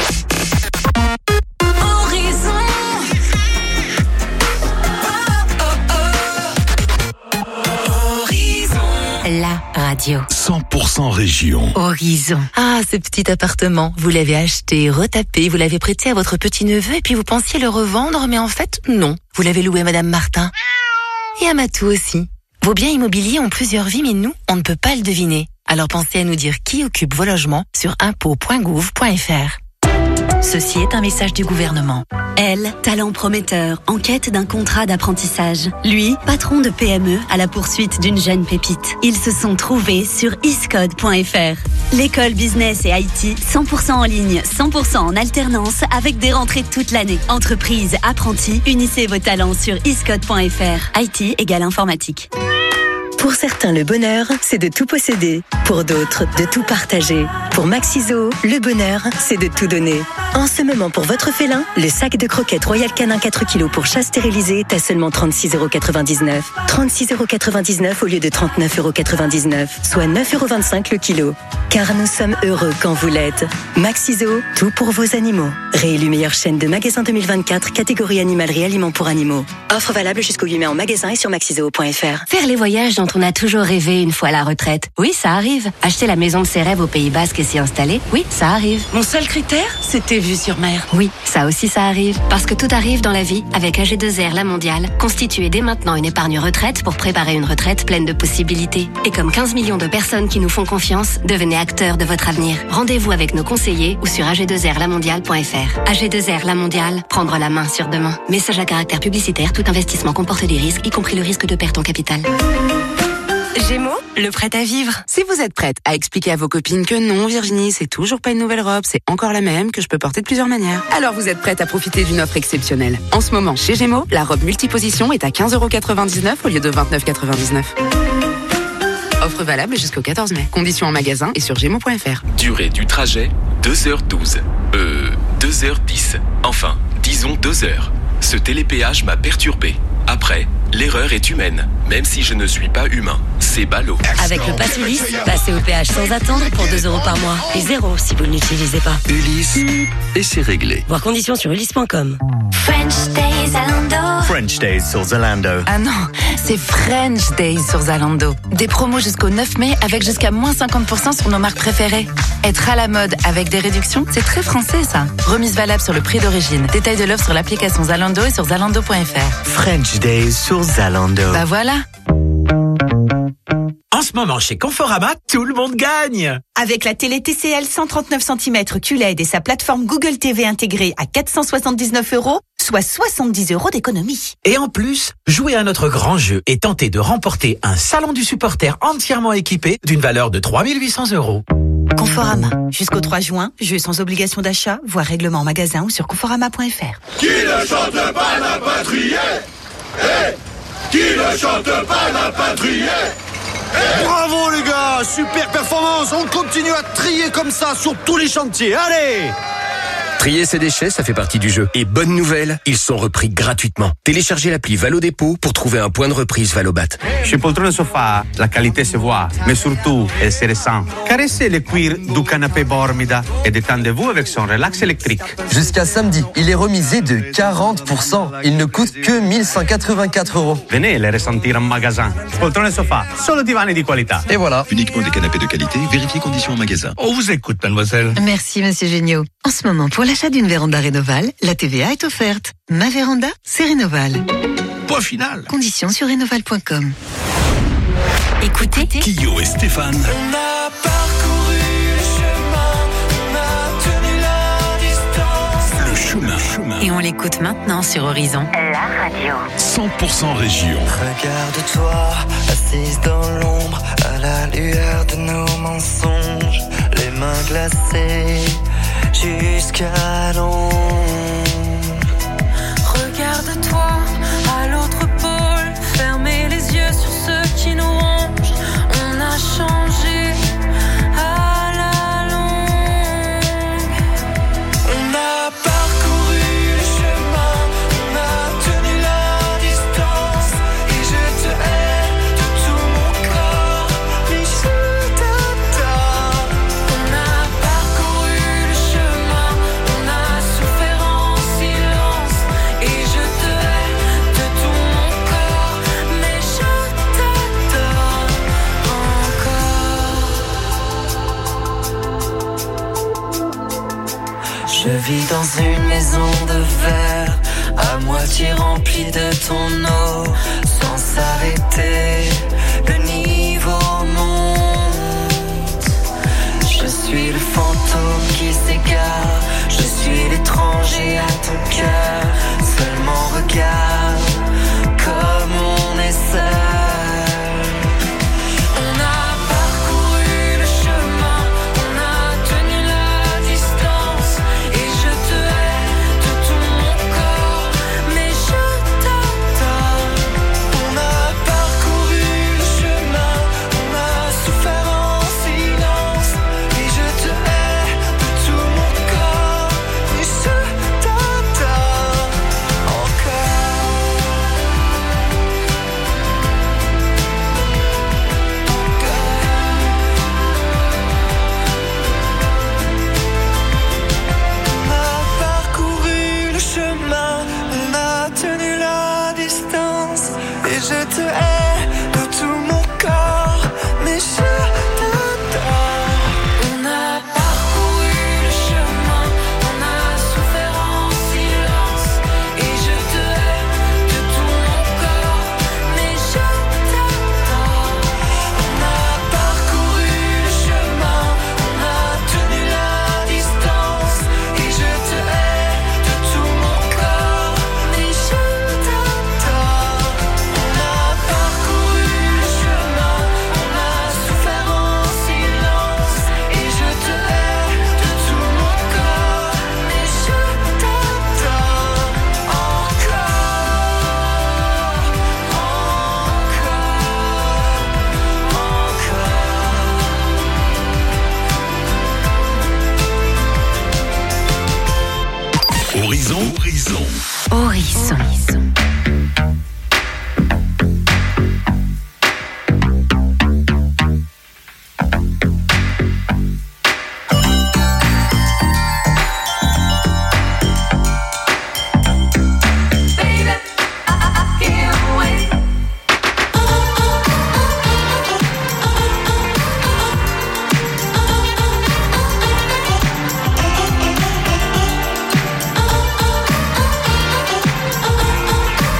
La radio. cent pour cent région. Horizon. Ah, ce petit appartement. Vous l'avez acheté, retapé, vous l'avez prêté à votre petit-neveu et puis vous pensiez le revendre, mais en fait, non. Vous l'avez loué à Madame Martin. Et à Matou aussi. Vos biens immobiliers ont plusieurs vies, mais nous, on ne peut pas le deviner. Alors pensez à nous dire qui occupe vos logements sur impôts point gouv point f r. Ceci est un message du gouvernement. Elle, talent prometteur, en quête d'un contrat d'apprentissage. Lui, patron de P M E à la poursuite d'une jeune pépite. Ils se sont trouvés sur iscode point f r. L'école business et I T, cent pour cent en ligne, cent pour cent en alternance, avec des rentrées toute l'année. Entreprise, apprentis, unissez vos talents sur iscode point f r. I T égale informatique. Pour certains, le bonheur, c'est de tout posséder. Pour d'autres, de tout partager. Pour Maxiso, le bonheur, c'est de tout donner. En ce moment, pour votre félin, le sac de croquettes Royal Canin quatre kilos pour chat stérilisé est à seulement trente-six euros quatre-vingt-dix-neuf. trente-six euros quatre-vingt-dix-neuf au lieu de trente-neuf euros quatre-vingt-dix-neuf, soit neuf euros vingt-cinq le kilo. Car nous sommes heureux quand vous l'êtes. Maxiso, tout pour vos animaux. Réélu meilleure chaîne de magasins deux mille vingt-quatre, catégorie animalerie aliments pour animaux. Offre valable jusqu'au huit mai en magasin et sur maxiso point f r. Faire les voyages dont on a toujours rêvé une fois à la retraite. Oui, ça arrive. Acheter la maison de ses rêves au Pays Basque et s'y installer. Oui, ça arrive. Mon seul critère, c'était vue sur mer. Oui, ça aussi ça arrive. Parce que tout arrive dans la vie avec A G deux R La Mondiale. Constituez dès maintenant une épargne retraite pour préparer une retraite pleine de possibilités. Et comme quinze millions de personnes qui nous font confiance, devenez acteurs de votre avenir. Rendez-vous avec nos conseillers ou sur a g deux r la mondiale point f r. A G deux R La Mondiale, prendre la main sur demain. Message à caractère publicitaire, tout investissement comporte des risques, y compris le risque de perte en capital. Gémeaux, le prêt à vivre. Si vous êtes prête à expliquer à vos copines que non, Virginie, c'est toujours pas une nouvelle robe, c'est encore la même, que je peux porter de plusieurs manières, alors vous êtes prête à profiter d'une offre exceptionnelle. En ce moment, chez Gémeaux, la robe multiposition est à quinze euros quatre-vingt-dix-neuf au lieu de vingt-neuf euros quatre-vingt-dix-neuf. Offre valable jusqu'au quatorze mai. Conditions en magasin et sur gémeaux point f r. Durée du trajet, deux heures douze. Euh, deux heures dix. Enfin, disons deux heures. Ce télépéage m'a perturbé. Après, l'erreur est humaine, même si je ne suis pas humain. C'est ballot. Avec le pass Ulysse, passez au péage sans attendre pour deux euros par mois. Et zéro si vous ne l'utilisez pas. Ulysse, et c'est réglé. Voir conditions sur ulysse point com. French Days Zalando. French Days sur Zalando. Ah non, c'est French Days sur Zalando. Des promos jusqu'au neuf mai avec jusqu'à moins cinquante pour cent sur nos marques préférées. Être à la mode avec des réductions, c'est très français ça. Remise valable sur le prix d'origine. Détail de l'offre sur l'application Zalando et sur zalando point f r. French Days sur Zalando. Bah voilà. En ce moment, ce moment, chez Conforama, tout le monde gagne. Avec la télé T C L cent trente-neuf centimètres Q L E D et sa plateforme Google T V intégrée à quatre cent soixante-dix-neuf euros, soit soixante-dix euros d'économie. Et en plus, jouez à notre grand jeu et tentez de remporter un salon du supporter entièrement équipé d'une valeur de trois mille huit cents euros. Conforama. Jusqu'au trois juin, jeu sans obligation d'achat, voire règlement en magasin ou sur conforama point f r. Qui ne chante pas la patrie? Eh, qui ne chante pas la patrie? Eh. Bravo les gars, super performance. On continue à trier comme ça sur tous les chantiers. Allez! Trier ses déchets, ça fait partie du jeu. Et bonne nouvelle, ils sont repris gratuitement. Téléchargez l'appli Valo Dépôt pour trouver un point de reprise Valobat. Chez Poltrone Sofa, la qualité se voit, mais surtout, elle se ressent. Caressez le cuir du canapé Bormida et détendez-vous avec son relax électrique. Jusqu'à samedi, il est remisé de quarante pour cent. Il ne coûte que mille cent quatre-vingt-quatre euros. Venez le ressentir en magasin. Poltrone Sofa, solo divani di qualità. Et voilà. Uniquement des canapés de qualité, vérifiez conditions en magasin. On vous écoute, mademoiselle. Merci, monsieur Géniaud. En ce moment, pour l'achat d'une véranda Rénoval, la T V A est offerte. Ma véranda, c'est Rénoval. Point final. Conditions sur rénoval point com. Écoutez. Kyo et Stéphane. On a parcouru le chemin, on a tenu la distance. Le chemin. chemin. Et on l'écoute maintenant sur Horizon. La radio. cent pour cent région. Regarde-toi, assise dans l'ombre, à la lueur de nos mensonges, les mains glacées jusqu'à l'ombre. Regarde-toi à l'autre pôle, fermez les yeux sur ceux qui nous rongent. On a changé à la longue. On a parcouru le chemin, on a tenu la distance. Et je te hais de tout mon corps, mais je t'attends. On a parcouru le chemin, on a souffert en silence. Et je te hais de tout mon corps, mais je t'attends encore. Je vis dans une maison de verre, à moitié remplie de ton eau, sans s'arrêter, le niveau monte. Je suis le fantôme qui s'égare, je suis l'étranger à ton cœur. Seulement regarde comme on est seul. On a parcouru le chemin, on a tenu la distance. Et je te hais de tout mon corps, mais je t'attends. On a parcouru le chemin, on a souffert en silence. Et je te hais de tout mon corps, mais je t'attends encore. On a parcouru le chemin, on a tenu la distance. Et je te hais de tout mon corps, mais je t'attends. On a parcouru le chemin, on a souffert en silence. Et je te hais de tout mon corps, mais je t'attends. On a parcouru le chemin, on a tenu la distance. Et je te hais de tout mon corps, mais je t'attends. On a parcouru le chemin, on a souffert en silence. Et je te hais de tout mon corps, mais je t'attends encore, Horizon. Horizon. Horizon. encore.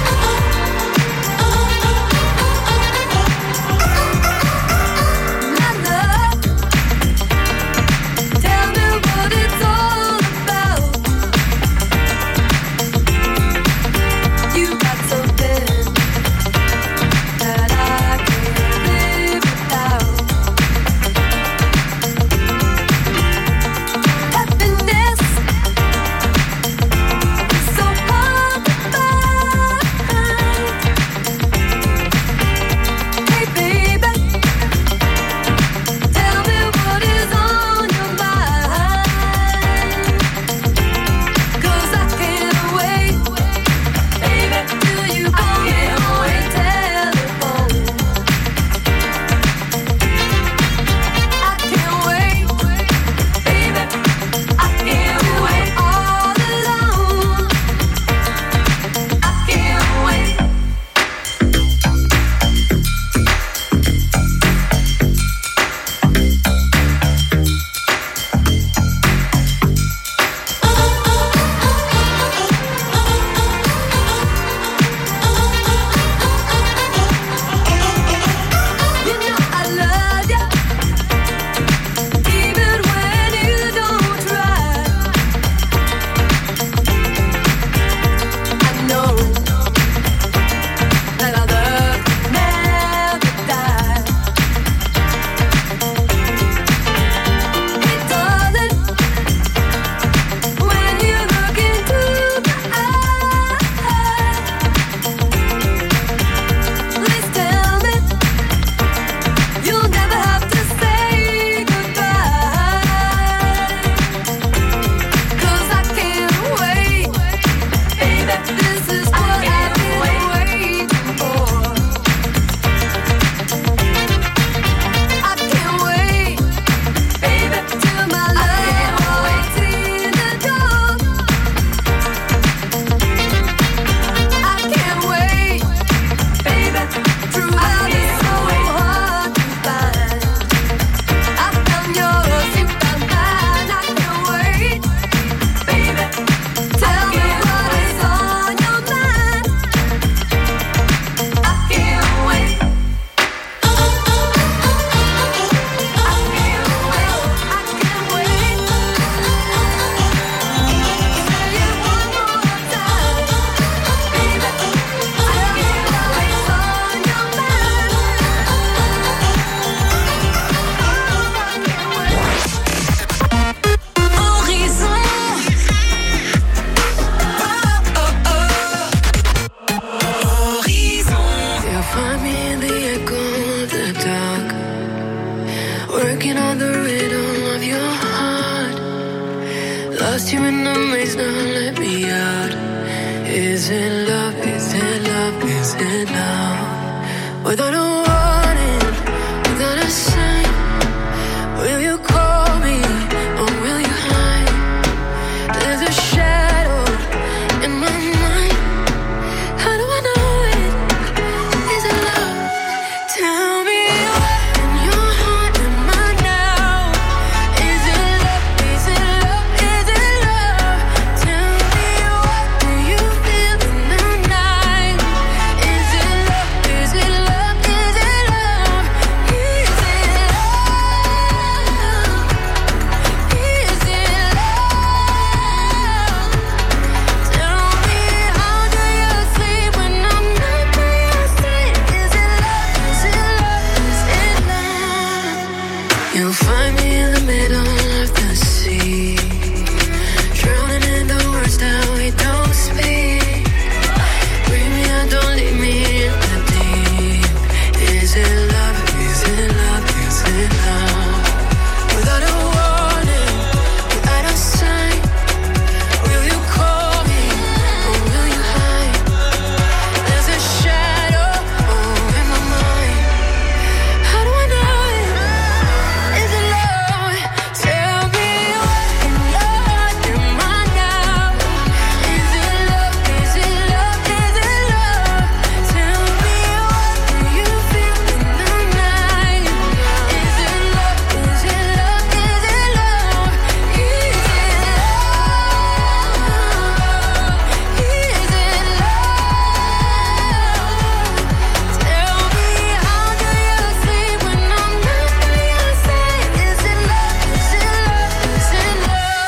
Lost you in the maze, now let me out. Is it love, is it love, is it love? Without a word